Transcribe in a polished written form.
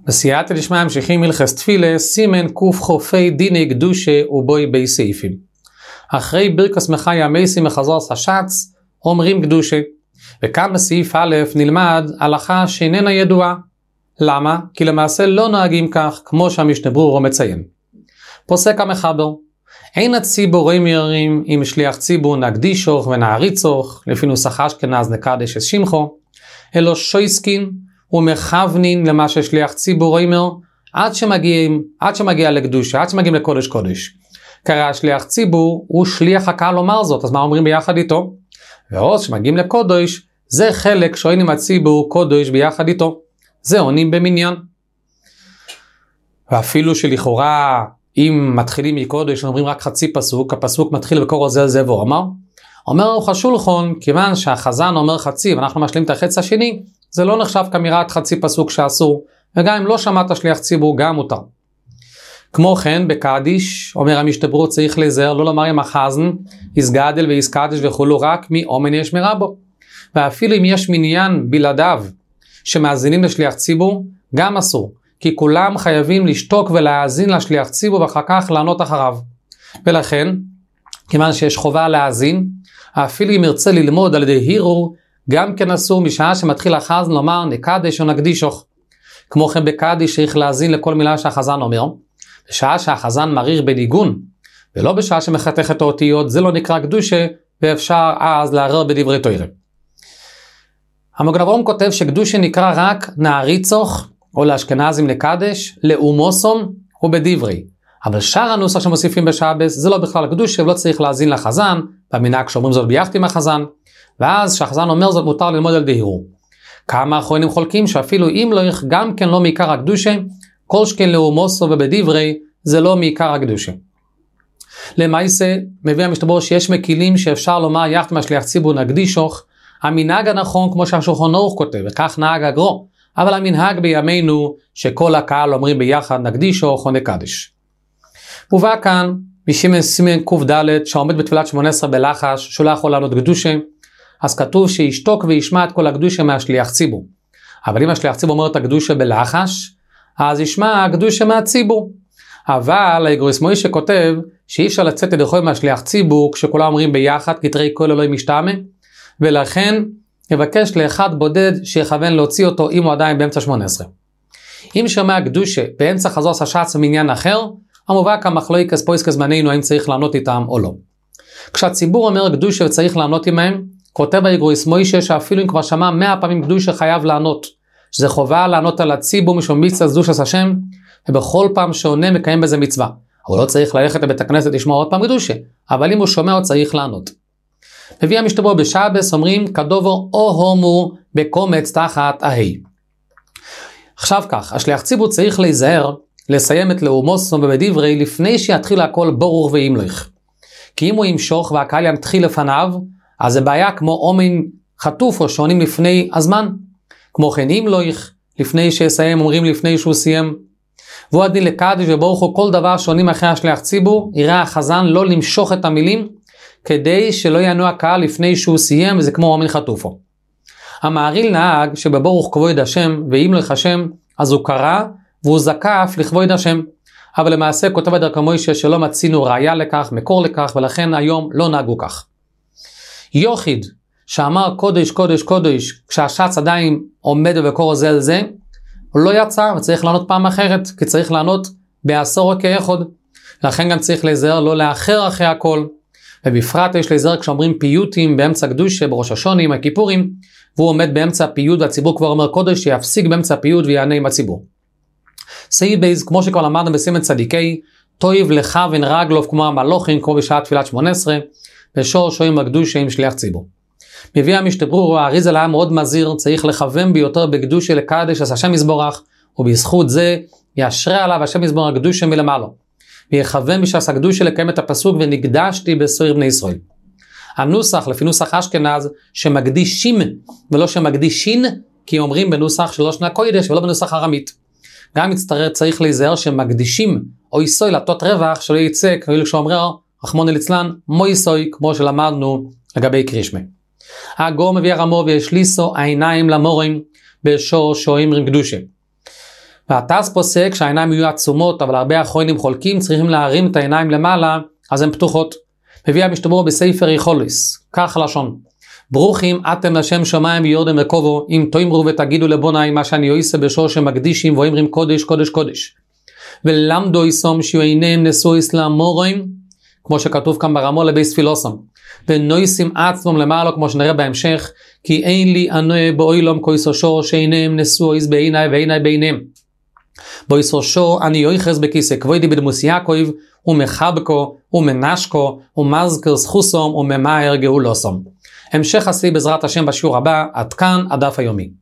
בסייעתא דשמיא ממשיכים הלכות תפילה, סימן קח"ה דיני קדושה ובוי בי סעיפים. אחרי ברכות מחיה המסים מחזור הש"ץ אומרים קדושה, וכאן בסעיף א' נלמד הלכה שאיננה ידועה. למה? כי למעשה לא נוהגים כך כמו שהמשנה ברורה מציין. פוסק המחבר, אין הציבור אומרים אם שליח ציבור נקדישוך ונעריצוך, לפי נוסח אשכנז נקדש את שמחו, אלא שויסקין ומכוונין למה ששליח ציבור אומר עד שמגיע לקדושה, עד שמגיעים לקודש קודש. קרא שליח ציבור הוא שליח הקהל לומר זאת, אז מה אומרים ביחד איתו? ועוד שמגיעים לקודש, זה חלק שעונים הציבור קודש ביחד איתו, זה עונים במניין. ואפילו שלכאורה אם מתחילים מקודש אומרים רק חצי פסוק, הפסוק מתחיל בקור זה זה ואומר, אומר ארוך השולחן, כיוון שהחזן אומר חצי ואנחנו משלים את החצי השני, זה לא נחשב כאמירת חצי פסוק שאסור, וגם אם לא שמעת שליח ציבור גם מותר. כמו כן בקדיש אומר המשנה ברורה צריך להיזהר לא לומר עם החזן יסגדל ויסקדש וכולו רק מאומן יש מרבו, ואפילו אם יש מניין בלעדיו שמאזינים לשליח ציבור גם אסור, כי כולם חייבים לשתוק ולהאזין לשליח ציבור ואחר כך לענות אחריו. ולכן כיוון שיש חובה להאזין, אפילו אם ירצה ללמוד על ידי הירור גם כן אסור משעה שמתחיל החזן לומר נקדש או נקדישוך. כמו כן בקדיש צריך להאזין לכל מילה שהחזן אומר, בשעה שהחזן מריר בניגון ולא בשעה שמחתך את האותיות, זה לא נקרא קדושה ואפשר אז לערער בדברי תורה. המגן אברהם כותב שקדושה נקרא רק נעריצוך או לאשכנזים נקדש לאומוסום ובדברי, אבל שאר הנוסח שמוסיפים בשבס זה לא בכלל קדושה ולא צריך להאזין לחזן, במנהג שאומרים זאת ביחד עם החזן, ואז שהחזן אומר זאת מותר ללמוד על דהירו. כמה אחרונים חולקים שאפילו אם לא גם כן לא מעיקר הקדושה, כל שכן לאומוסו ובדברי זה לא מעיקר הקדושה. למעשה מביא המשנה ברורה שיש מקילים שאפשר לומר יחד עם השליח ציבור נקדישוך, המנהג הנכון כמו שהשולחן ערוך כותב, וכך נהג הגרו, אבל המנהג בימינו שכל הקהל אומרים ביחד נקדישוך או נקדש. מובא כאן מסימן קד שעומד בתפילת 18 בלחש שולח עולנות קדושה, אז כתוב שישתוק וישמע את כל הקדושה מהשליח ציבור. אבל אם השליח ציבור אומר את הקדושה בלחש, אז ישמע הקדושה מהציבור. אבל האגרויס מוישה כותב שאי אפשר לצאת ידי חובה מהשליח ציבור כשכולם אומרים ביחד כתרי כל אלוהי משתעמם, ולכן יבקש לאחד בודד שיכוון להוציא אותו אם הוא עדיין באמצע 18. אם שומע קדושה באמצע חזור הש"ץ במניין אחר, המובא כמחלוקת פויסקס זמננו האם צריך לענות איתם או לא. כשהציבור אומר קדושה וצריך לענות עמהם, כותב האגרויס מוישה שאפילו אם כבר שמע 100 פעמים קדושה חייב לענות, שזה חובה לענות על הציבור משום מצווה קדושת השם, ובכל פעם שעונה מקיים בזה מצווה. הוא לא צריך ללכת לבית הכנסת לשמוע עוד פעם קדושה, אבל אם הוא שומע הוא צריך לענות. מביא המשנה ברורה בשבס אומרים כדובר או הומו בקומץ תחת ההי. עכשיו כך, השליח ציבור צריך להיזהר לסיים את לאומוסו ובדברי לפני שיתחיל הכל ברור וימלך. כי אם הוא ימשוך והקהל יתחיל לפניו, אז זה בעיה כמו אומן חטוף או שעונים לפני הזמן. כמו כן אם לא לפני שיסיים אומרים לפני שהוא סיים. והוא הדין לקדש וברוך הוא כל דבר שעונים אחרי השליח ציבור, יראה החזן לא למשוך את המילים כדי שלא ינוע הקהל לפני שהוא סיים, וזה כמו אומן חטופו. המעריל נהג שבברוך כבוד השם ואם לא השם, אז הוא קרא והוא זקף לכבוד השם. אבל למעשה כותב דרכי מוישה שלא מצינו ראיה לכך, מקור לכך, ולכן היום לא נהגו כך. יוחיד שאמר קודש קודש קודש כשהש"ץ עדיין עומד ובקור זה על זה, הוא לא יצא וצריך לענות פעם אחרת, כי צריך לענות בעשור כאחד. לכן גם צריך להיזהר לא לאחר אחרי הכל, ובפרט יש להיזהר כשאומרים פיוטים באמצע קדושה בראש השונים הכיפורים, והוא עומד באמצע הפיוט והציבור כבר אומר קודש, שיפסיק באמצע הפיוט ויענה עם הציבור. סעיף בייז כמו שכבר למדנו בסימן צדיקי, טויב לך ונרגלוב כמו המלוכים כמו בשעה תפילת 18, בשור שויים הקדושה עם שליח ציבור. מביא המשנה ברורה, האריזל היה מאוד מזהיר, צריך לכוון ביותר בקדושה לקדש אז השם יזבורך, ובזכות זה ישרה עליו השם יזבורך קדושה מלמעלו, ויכוון בשעס הקדושה לקיים את הפסוק ונקדשתי בסוהר בני ישראל. הנוסח לפי נוסח אשכנז שמקדישים ולא שמקדישין, כי אומרים בנוסח שלא שנה קודש ולא בנוסח ארמית. גם מצטרר צריך להיזהר שמקדישים או יסוי לתות רווח שלא יצא כאילו כשאומר רחמון ליצלן מויסוי כמו שלמדנו לגבי קרישמה. הגור מביא הרמו וישליסו העיניים למורים בשור שועים קדושה. והטס פוסק שהעיניים יהיו עצומות, אבל הרבה אחרונים חולקים, צריכים להרים את העיניים למעלה, אז הן פתוחות. מביא המשתברור בספר יכולס, כך לשון. ברוכים אתם לשם שמיים ויורדם וקובו, אם תאמרו ותגידו לבוני מה שאני יועיסה בשור שמקדישים ואומרים קודש קודש קודש. ולמדו יסום שיהיו עיניהם נשוא אסלאם מורים, כמו שכתוב כאן ברמו לבייס פילוסם. ונויסים עצמם למעלה, כמו שנראה בהמשך, כי אין לי ענוי באוילום כויסו שור שעיניהם נשוא איס בעיניי ועיניי בעיניהם. בויסו שור אני יויחס בכיסא כבודי בדמוס יעקב, ומחבקו, ומנשקו, ומזכר סחוסום, וממהר גאולוסום. המשך עשי בעזרת השם בשיעור הבא, עד כאן הדף היומי.